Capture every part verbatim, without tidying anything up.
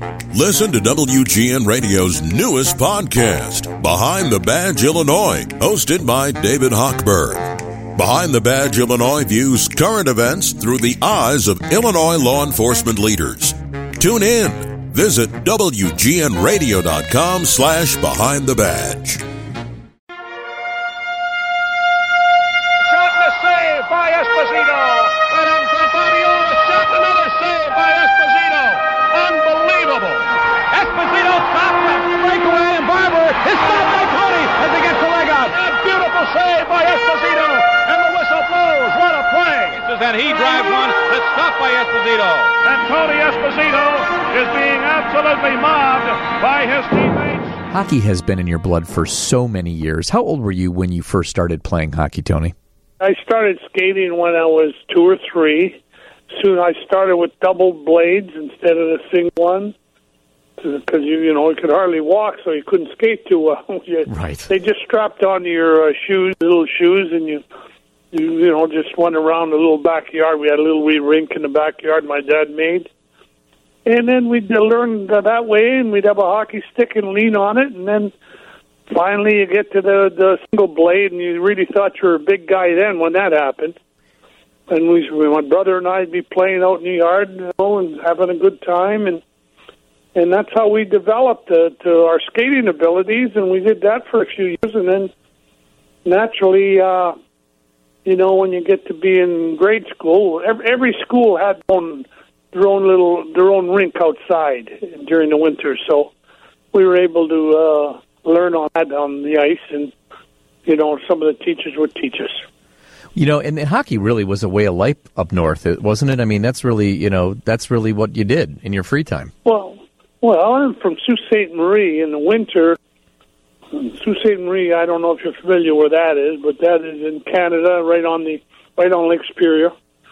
Listen to W G N Radio's newest podcast, Behind the Badge Illinois, hosted by David Hochberg. Behind the Badge Illinois views current events through the eyes of Illinois law enforcement leaders. Tune in. Visit W G N radio dot com slash behind the badge. Shot and a save by Esposito. And Zapadio shot another save by Esposito. Unbelievable. Esposito stopped the breakaway, and Barber is stopped by Tony as he gets the leg out. A beautiful save by Esposito, and the whistle blows. What a play. And he drives one that's stopped by Esposito. And Tony Esposito is being absolutely mobbed by his teammates. Hockey has been in your blood for so many years. How old were you when you first started playing hockey, Tony? I started skating when I was two or three. Soon I started with double blades instead of the single one, because you you know you could hardly walk, so you couldn't skate too well. you, right. They just strapped onto your uh, shoes, little shoes, and you you you know just went around the little backyard. We had a little wee rink in the backyard my dad made, and then we'd learn that way, and we'd have a hockey stick and lean on it, and then finally you get to the the single blade, and you really thought you were a big guy then when that happened. And we, my brother and I'd be playing out in the yard, you know, and having a good time, and and that's how we developed uh, to our skating abilities, and we did that for a few years, and then naturally, uh, you know, when you get to be in grade school, every, every school had their own, their own little their own rink outside during the winter, so we were able to uh, learn on that on the ice, and you know, some of the teachers would teach us. You know, and, and hockey really was a way of life up north, wasn't it? I mean, that's really, you know, that's really what you did in your free time. Well, well, I'm from Sault Ste. Marie. In the winter, Sault Ste. Marie, I don't know if you're familiar where that is, but that is in Canada, right on the right on Lake Superior.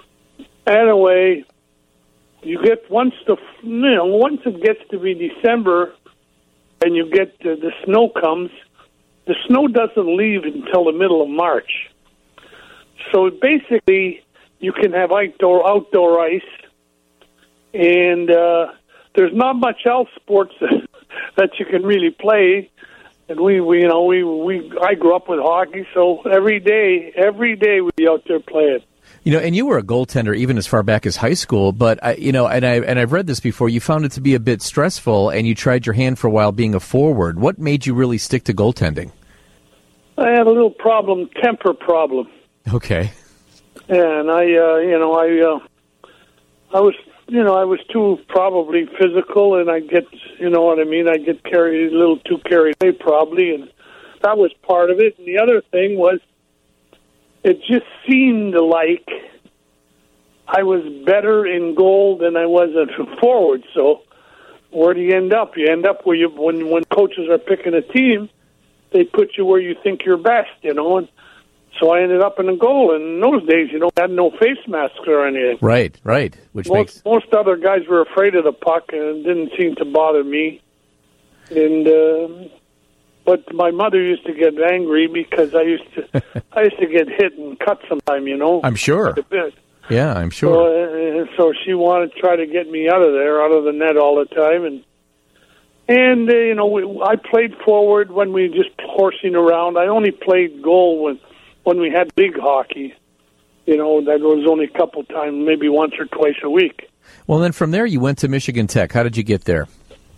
Anyway, you get once the you know once it gets to be December, and you get uh, the snow comes, the snow doesn't leave until the middle of March. So basically, you can have outdoor outdoor ice, and uh, there's not much else sports that, that you can really play. And we, we, you know, we, we, I grew up with hockey, so every day, every day we'd be out there playing. You know, and you were a goaltender even as far back as high school. But I, you know, and I and I've read this before. You found it to be a bit stressful, and you tried your hand for a while being a forward. What made you really stick to goaltending? I had a little problem, temper problem. Okay. And I, uh, you know, I, uh, I was, you know, I was too probably physical, and I get, you know what I mean. I get carried a little too carried away, probably, and that was part of it. And the other thing was, it just seemed like I was better in goal than I was at forward. So, where do you end up? You end up where you, when when coaches are picking a team, they put you where you think you're best, you know, and so I ended up in a goal. And in those days, you know, I had no face masks or anything. Right, right. Which most, makes most other guys were afraid of the puck, and it didn't seem to bother me. And uh, but my mother used to get angry because I used to I used to get hit and cut sometime, you know. I'm sure. A bit. Yeah, I'm sure. So, uh, so she wanted to try to get me out of there, out of the net all the time, and. And, uh, you know, we, I played forward when we were just horsing around. I only played goal when when we had big hockey. You know, that was only a couple times, maybe once or twice a week. Well, then from there you went to Michigan Tech. How did you get there?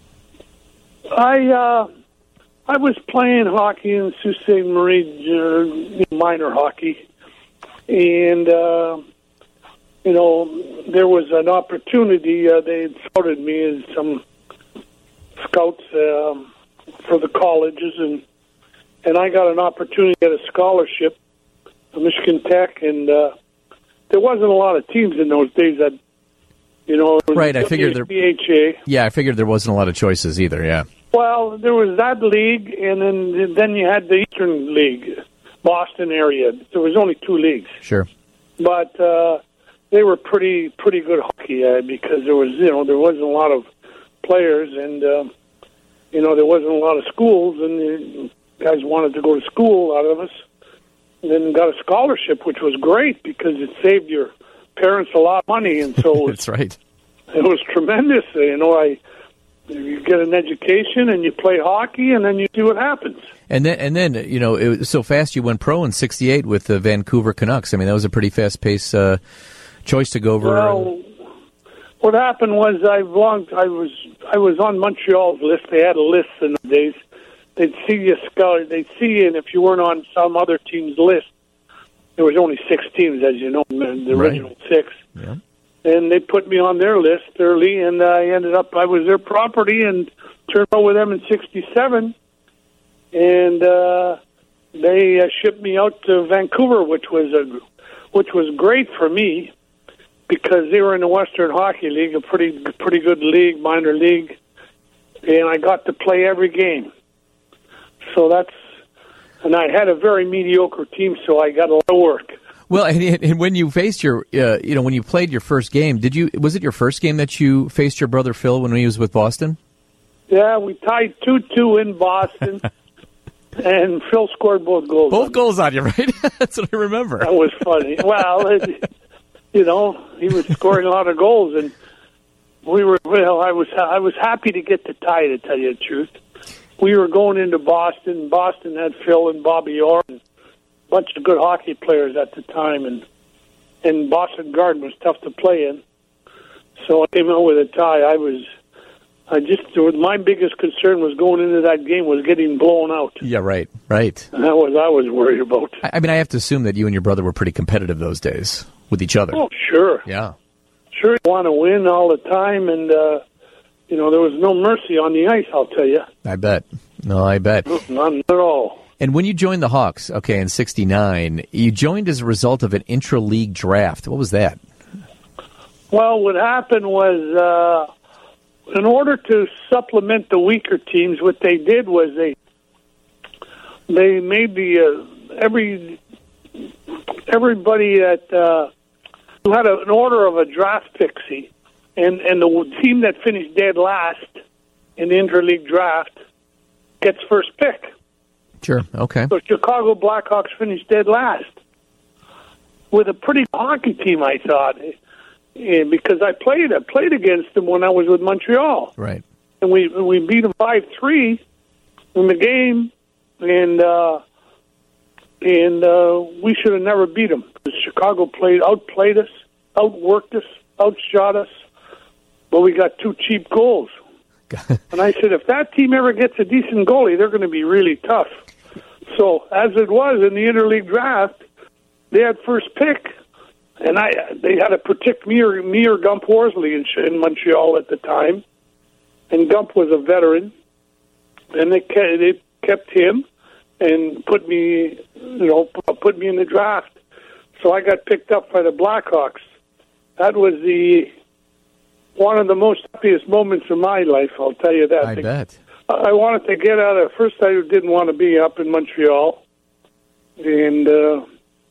I uh, I was playing hockey in Sault Ste. Marie, uh, minor hockey. And, uh, you know, there was an opportunity. Uh, they had scouted me as some scouts um, for the colleges, and and I got an opportunity to get a scholarship at Michigan Tech, and uh, there wasn't a lot of teams in those days that, you know, right. I figured there. B H A. Yeah, I figured there wasn't a lot of choices either. Yeah. Well, there was that league, and then then you had the Eastern League, Boston area. There was only two leagues. Sure. But uh, they were pretty pretty good hockey uh, because there was you know there wasn't a lot of players, and uh, you know there wasn't a lot of schools, and the guys wanted to go to school out of us, and then got a scholarship, which was great because it saved your parents a lot of money, and so that's right. It was tremendous. You know, I You get an education and you play hockey, and then you see what happens. And then, and then, you know, it was so fast you went pro in sixty-eight with the Vancouver Canucks. I mean, that was a pretty fast-paced uh, choice to go over. Well, what happened was I belonged. I was I was on Montreal's list. They had a list in the days. They'd see you scout. They'd see you, and if you weren't on some other team's list, there was only six teams, as you know, the original right. six. Yeah. And they put me on their list early, and I ended up, I was their property and turned out with them in sixty-seven. And uh, they uh, shipped me out to Vancouver, which was a, which was great for me because they were in the Western Hockey League, a pretty pretty good league, minor league, and I got to play every game. So that's, and I had a very mediocre team, so I got a lot of work. Well, and, and when you faced your, uh, you know, when you played your first game, did you? Was it your first game that you faced your brother Phil when he was with Boston? Yeah, we tied two two in Boston, and Phil scored both goals. Both goals on you, right? That's what I remember. That was funny. Well, it, you know, he was scoring a lot of goals, and we were. Well, I was I was happy to get the tie. To tell you the truth, we were going into Boston. Boston had Phil and Bobby Orr. And bunch of good hockey players at the time, and and Boston Garden was tough to play in. So I came out with a tie. I was, I just, my biggest concern was going into that game was getting blown out. Yeah, right, right. And that was I was worried about. I, I mean, I have to assume that you and your brother were pretty competitive those days with each other. Oh, sure. Yeah. Sure, you want to win all the time, and, uh, you know, there was no mercy on the ice, I'll tell you. I bet. No, I bet. None at all. And when you joined the Hawks, okay, in sixty-nine, you joined as a result of an intra-league draft. What was that? Well, what happened was, uh, in order to supplement the weaker teams, what they did was they they made the uh, every everybody that uh, who had a, an order of a draft pixie, and and the team that finished dead last in the intra-league draft gets first pick. Sure, okay. So Chicago Blackhawks finished dead last with a pretty hockey team, I thought, and because I played I played against them when I was with Montreal. Right. And we we beat them five three in the game, and uh, and uh, we should have never beat them. Chicago played outplayed us, outworked us, outshot us, but we got two cheap goals. And I said, if that team ever gets a decent goalie, they're going to be really tough. So, as it was in the interleague draft, they had first pick, and I they had to protect me or, me or Gump Worsley in, in Montreal at the time. And Gump was a veteran, and they kept, they kept him and put me, you know, put me in the draft. So I got picked up by the Blackhawks. That was the one of the most happiest moments of my life, I'll tell you that. I bet. I wanted to get out of, first I didn't want to be up in Montreal, and uh,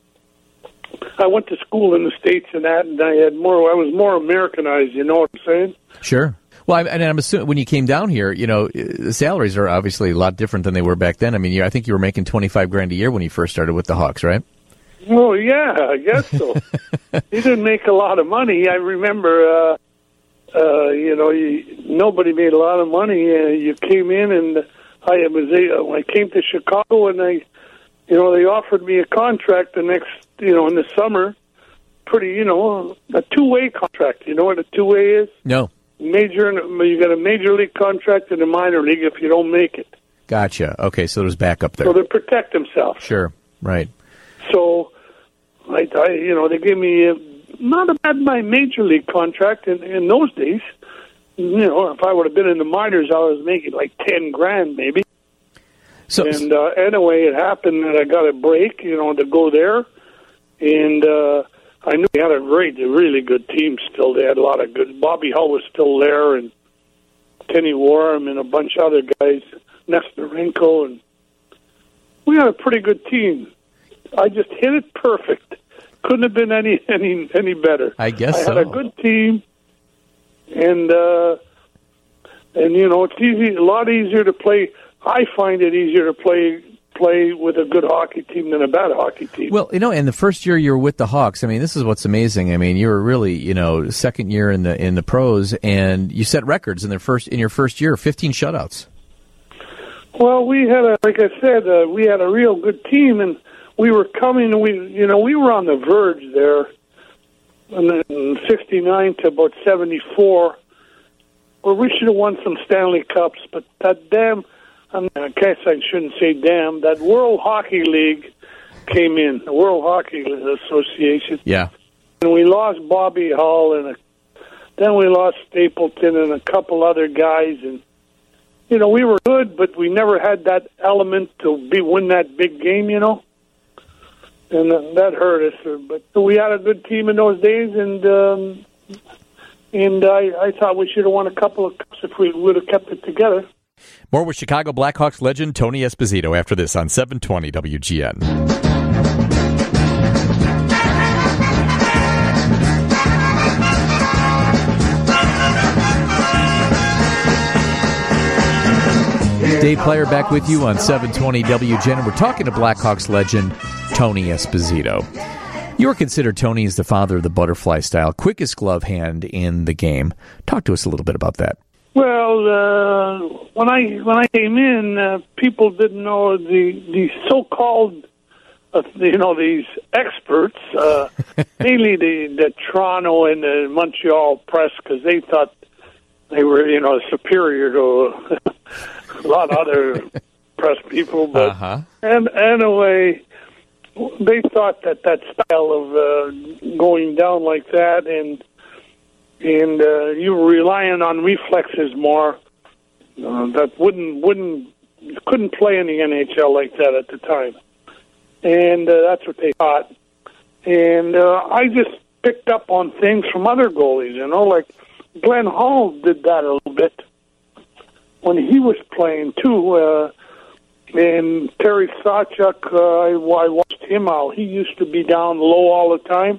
I went to school in the States and that, and I had more, I was more Americanized, you know what I'm saying? Sure. Well, I, and I'm assuming when you came down here, you know, the salaries are obviously a lot different than they were back then. I mean, you, I think you were making twenty-five grand a year when you first started with the Hawks, right? Well, yeah, I guess so. You didn't make a lot of money. I remember, uh, uh, you know, you, nobody made a lot of money. Uh, you came in, and I was uh, I came to Chicago, and they, you know, they offered me a contract the next, you know, in the summer. Pretty, you know, a two-way contract. You know what a two-way is? No. Major, you got a major league contract and a minor league if you don't make it. Gotcha. Okay, so there's backup there. So they protect themselves. Sure. Right. So, I, I you know, they gave me a, not a bad my major league contract in, in those days. You know, if I would have been in the minors, I was making like ten grand maybe. So, and uh, anyway, it happened that I got a break, you know, to go there, and uh, I knew they had a great, a really good team still. They had a lot of good. Bobby Hull was still there, and Kenny Warham and a bunch of other guys, Nestorenko, and we had a pretty good team. I just hit it perfect. Couldn't have been any any any better. I guess I so. had a good team, and uh, and you know it's easy, a lot easier to play. I find it easier to play play with a good hockey team than a bad hockey team. Well, you know, and the first year you were with the Hawks, I mean, this is what's amazing. I mean, you were really, you know, second year in the in the pros, and you set records in their first in your first year, fifteen shutouts. Well, we had a, like I said, uh, we had a real good team, and we were coming. We, you know, we were on the verge there, in sixty-nine to about seventy-four, where we should have won some Stanley Cups, but that damn. I guess I shouldn't say damn, that World Hockey League came in, the World Hockey Association. Yeah. And we lost Bobby Hull, and a, then we lost Stapleton and a couple other guys. And, you know, we were good, but we never had that element to be win that big game, you know. And uh, that hurt us. But we had a good team in those days, and um, and I, I thought we should have won a couple of cups if we would have kept it together. More with Chicago Blackhawks legend Tony Esposito after this on seven twenty W G N. Dave Player back with you on seven twenty W G N, and we're talking to Blackhawks legend Tony Esposito. You were considered, Tony, as the father of the butterfly style, quickest glove hand in the game. Talk to us a little bit about that. Well, uh, when I when I came in, uh, people didn't know the the so-called, uh, you know, these experts, uh, mainly the, the Toronto and the Montreal press, because they thought they were, you know, superior to a lot of other press people. But uh-huh. and anyway, they thought that that style of uh, going down like that and. And uh, you were relying on reflexes more. Uh, that wouldn't wouldn't couldn't play in the N H L like that at the time, and uh, that's what they thought. And uh, I just picked up on things from other goalies, you know, like Glenn Hall did that a little bit when he was playing too. Uh, and Terry Sawchuk, uh, I, I watched him out. He used to be down low all the time,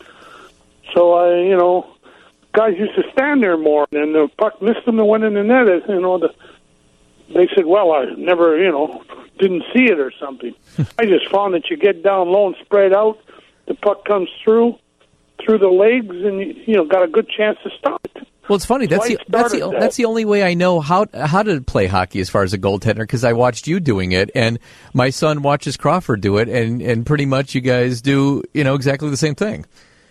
so I, you know. Guys used to stand there more, and the puck missed them and went in the net. You know, the, they said, "Well, I never, you know, didn't see it or something." I just found that you get down low and spread out, the puck comes through, through the legs, and you, you know, got a good chance to stop it. Well, it's funny. That's so the that's the that. that's the only way I know how how to play hockey as far as a goaltender, because I watched you doing it, and my son watches Crawford do it, and and pretty much you guys do, you know, exactly the same thing.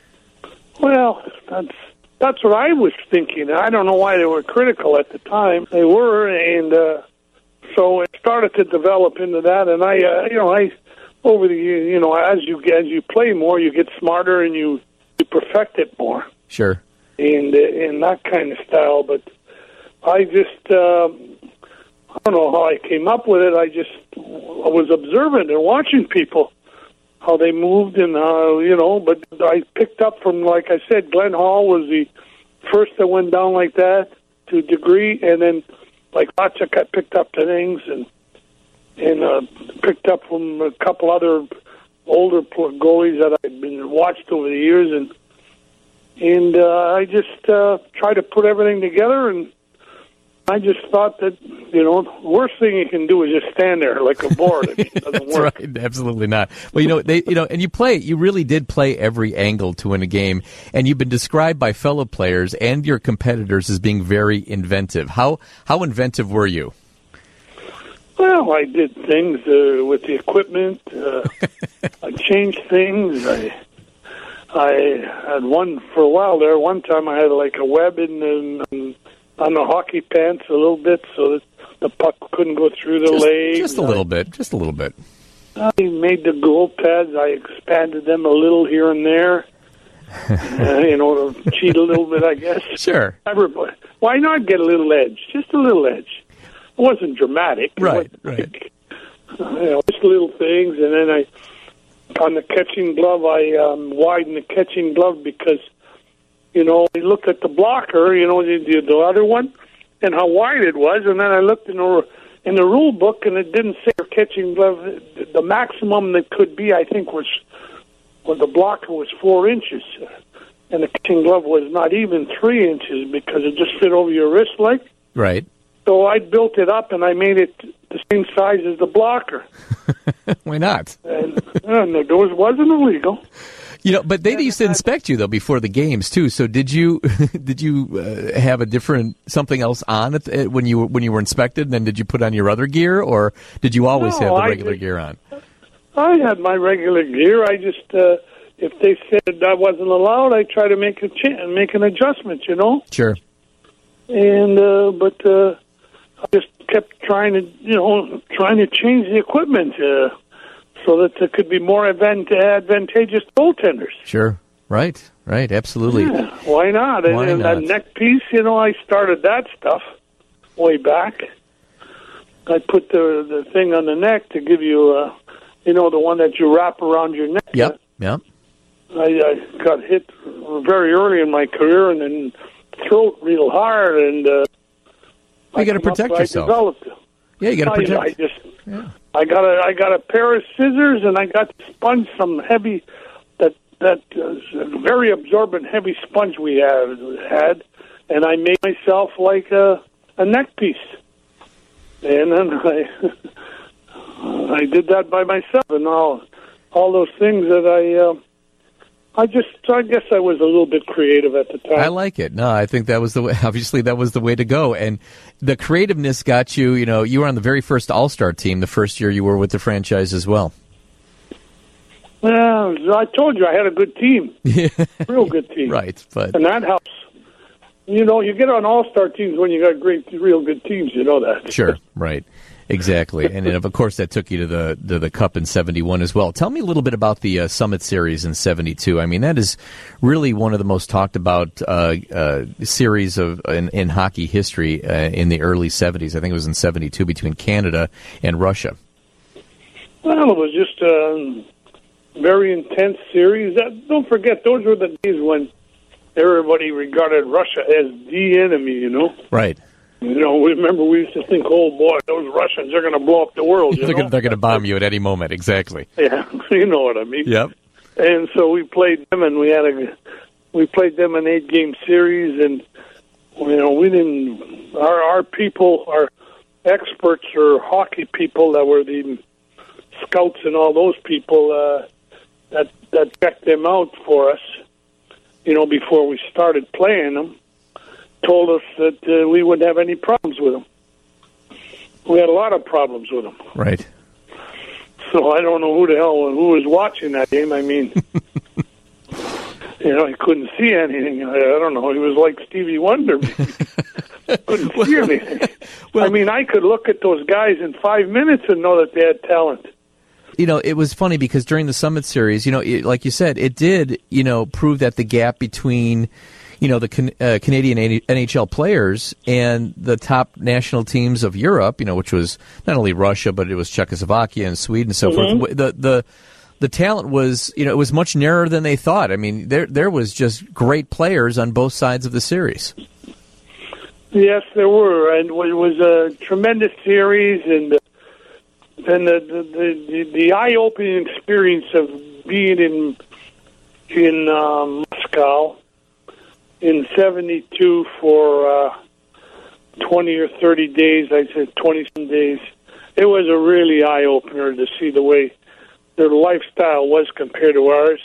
Well, that's. That's what I was thinking. I don't know why they were critical at the time. They were, and uh, so it started to develop into that. And I, uh, you know, I over the you know as you as you play more, you get smarter and you, you perfect it more. Sure. And uh, in that kind of style, but I just uh, I don't know how I came up with it. I just I was observant and watching people. How they moved and how, you know, but I picked up from, like I said, Glenn Hall was the first that went down like that to a degree, and then, like Lachuk, I picked up the things and and uh, picked up from a couple other older goalies that I'd been watched over the years, and and uh, I just uh, tried to put everything together, and I just thought that, you know, the worst thing you can do is just stand there like a board. It doesn't That's work. right. Absolutely not. Well, you know, they, you know, and you play, you really did play every angle to win a game, and you've been described by fellow players and your competitors as being very inventive. How how inventive were you? Well, I did things uh, with the equipment. Uh, I changed things. I I had one for a while there. One time I had like a web in, in, in on the hockey pants a little bit so that the puck couldn't go through the Just, legs. just a little bit. Just a little bit. I made the goal pads. I expanded them a little here and there. uh, you know, to cheat a little bit, I guess. Sure. Everybody. Why not get a little edge? Just a little edge. It wasn't dramatic. It Right, wasn't right. big. Uh, you know, just little things. And then I, on the catching glove, I um, widened the catching glove because, you know, I looked at the blocker, you know, the, the, the other one, and how wide it was. And then I looked in the, in the rule book, and it didn't say catching glove. The maximum that could be, I think, was, well, the blocker was four inches. And the catching glove was not even three inches because it just fit over your wrist like. Right. So I built it up, and I made it the same size as the blocker. Why not? And uh, no, it wasn't illegal. You know, but they used to inspect you though before the games too. So did you did you uh, have a different something else on it when you when you were inspected? And then did you put on your other gear, or did you always no, have the I regular did, gear on? I had my regular gear. I just uh, if they said that wasn't allowed, I try to make a ch- make an adjustment. You know. Sure. And uh, but uh, I just kept trying to you know trying to change the equipment. Uh, So that there could be more advant- advantageous goaltenders. Sure, right, right, absolutely. Yeah, why not? Why and, and not? that neck piece, you know, I started that stuff way back. I put the the thing on the neck to give you, uh, you know, the one that you wrap around your neck. Yep, yep. I, I got hit very early in my career, and then throat real hard, and uh, you got to protect up, yourself. I developed it. Yeah, you got to protect. I, I just. Yeah. I got a I got a pair of scissors, and I got to sponge some heavy that that uh, very absorbent heavy sponge we had had, and I made myself like a a neck piece, and then I I did that by myself, and all all those things that I uh, I just I guess I was a little bit creative at the time. I like it. No, I think that was the way. Obviously, that was the way to go, and the creativeness got you. You know, you were on the very first All-Star team the first year you were with the franchise as well. Well, I told you I had a good team, real good team, right? But and that helps. You know, you get on All-Star teams when you got great, real good teams. You know that. Sure, right. Exactly, and then, of course that took you to the to the Cup in seventy-one as well. Tell me a little bit about the uh, Summit Series in seventy-two. I mean, that is really one of the most talked about uh, uh, series of in, in hockey history uh, in the early seventies. I think it was in seventy-two between Canada and Russia. Well, it was just a very intense series. That, don't forget, those were the days when everybody regarded Russia as the enemy. You know, right. You know, remember we used to think, oh, boy, those Russians are going to blow up the world. You they're know? going to bomb you at any moment, exactly. Yeah, you know what I mean. Yep. And so we played them, and we had a we played them an eight-game series, and, you know, we didn't, our, our people, our experts or hockey people that were the scouts and all those people uh, that, that checked them out for us, you know, before we started playing them, told us that uh, we wouldn't have any problems with them. We had a lot of problems with them. Right. So I don't know who the hell who was watching that game. I mean, you know, he couldn't see anything. I, I don't know. He was like Stevie Wonder. Couldn't see anything. Well, I mean, I could look at those guys in five minutes and know that they had talent. You know, it was funny because during the Summit Series, you know, it, like you said, it did, you know, prove that the gap between you know, the can, uh, Canadian N H L players and the top national teams of Europe, you know, which was not only Russia, but it was Czechoslovakia and Sweden and so mm-hmm. forth. The, the, the talent was, you know, it was much narrower than they thought. I mean, there, there was just great players on both sides of the series. Yes, there were. And it was a tremendous series, and, and the, the, the, the eye-opening experience of being in, in um, Moscow in seventy-two for uh, twenty or thirty days, I said twenty-some days. It was a really eye-opener to see the way their lifestyle was compared to ours.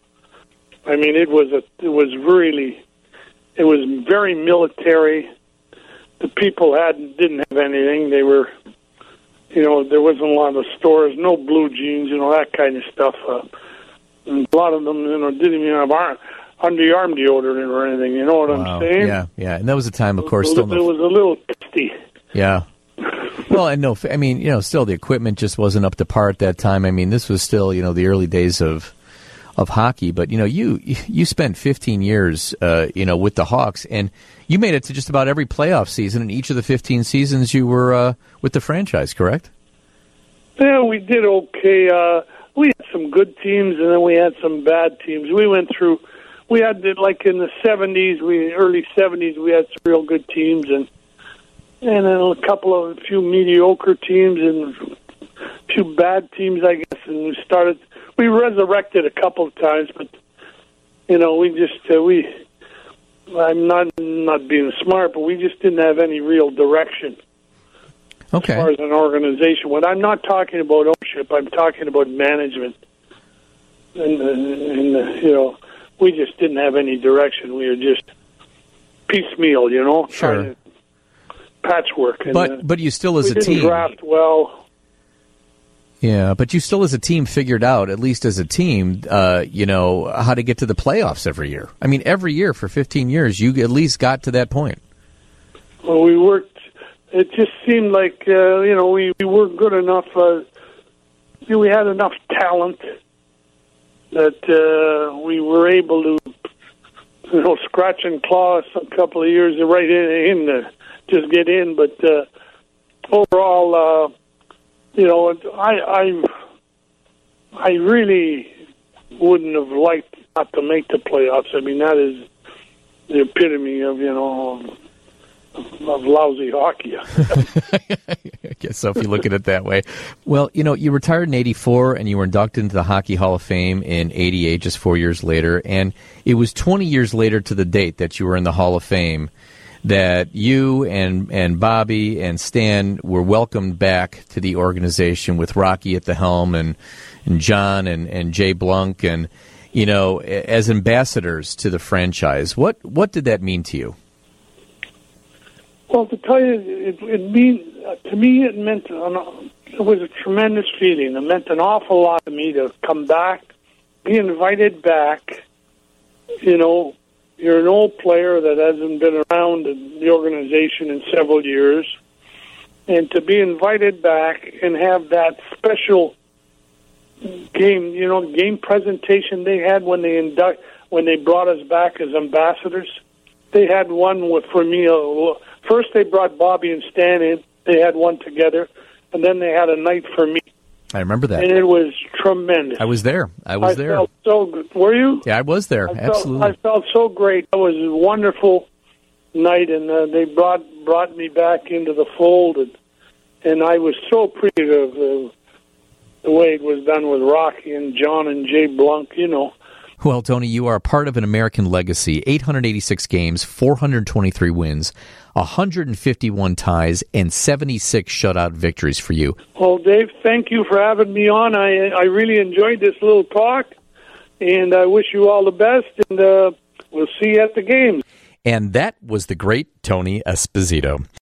I mean, it was a, it was really, it was very military. The people had didn't have anything. They were, you know, there wasn't a lot of stores, no blue jeans, you know, that kind of stuff. Uh, and a lot of them, you know, didn't even have arm. underarm deodorant or anything, you know what wow. I'm saying? Yeah, yeah, and that was a time, of course, it was, still it was a little testy. Yeah. Well, and no, I mean, you know, still the equipment just wasn't up to par at that time. I mean, this was still, you know, the early days of of hockey. But you know, you you spent fifteen years, uh, you know, with the Hawks, and you made it to just about every playoff season in each of the fifteen seasons you were uh, with the franchise, correct? Yeah, we did okay. Uh, we had some good teams, and then we had some bad teams. We went through. We had, like, in the seventies, we early seventies, we had some real good teams, and and then a couple of, a few mediocre teams, and a few bad teams, I guess, and we started, we resurrected a couple of times, but, you know, we just, uh, we, I'm not not being smart, but we just didn't have any real direction. Okay. As far as an organization, when I'm not talking about ownership, I'm talking about management. And, and uh, you know, we just didn't have any direction. We were just piecemeal, you know, sure. trying to patchwork. And, but uh, but you still, as we a didn't team, draft well. Yeah, but you still, as a team, figured out, at least as a team, uh, you know, how to get to the playoffs every year. I mean, every year for fifteen years, you at least got to that point. Well, we worked. It just seemed like uh, you know we, we weren't good enough. Uh, we had enough talent that uh, we were able to, you know, scratch and claw a couple of years right in, in uh, just get in. But uh, overall, uh, you know, I, I I really wouldn't have liked not to make the playoffs. I mean, that is the epitome of you know. of lousy hockey. I guess so, if you look at it that way. Well, you know, you retired in eighty-four, and you were inducted into the Hockey Hall of Fame in eighty-eight, just four years later. And it was twenty years later to the date that you were in the Hall of Fame that you and, and Bobby and Stan were welcomed back to the organization with Rocky at the helm and, and John and, and Jay Blunk and, you know, as ambassadors to the franchise. What, what did that mean to you? Well, to tell you, it, it mean uh, to me, it meant an, it was a tremendous feeling. It meant an awful lot to me to come back, be invited back. You know, you're an old player that hasn't been around in the organization in several years, and to be invited back and have that special game, you know, game presentation they had when they induct when they brought us back as ambassadors. They had one with for me. Uh, First, they brought Bobby and Stan in. They had one together, and then they had a night for me. I remember that, and it was tremendous. I was there. I was I there. Felt so good. Were you? Yeah, I was there. I felt, Absolutely. I felt so great. It was a wonderful night, and uh, they brought brought me back into the fold, and, and I was so appreciative of uh, the way it was done with Rocky and John and Jay Blunk. You know. Well, Tony, you are a part of an American legacy. eight hundred eighty-six games, four hundred twenty-three wins, one hundred fifty-one ties, and seventy-six shutout victories for you. Well, Dave, thank you for having me on. I I really enjoyed this little talk, and I wish you all the best, and uh, we'll see you at the games. And that was the great Tony Esposito.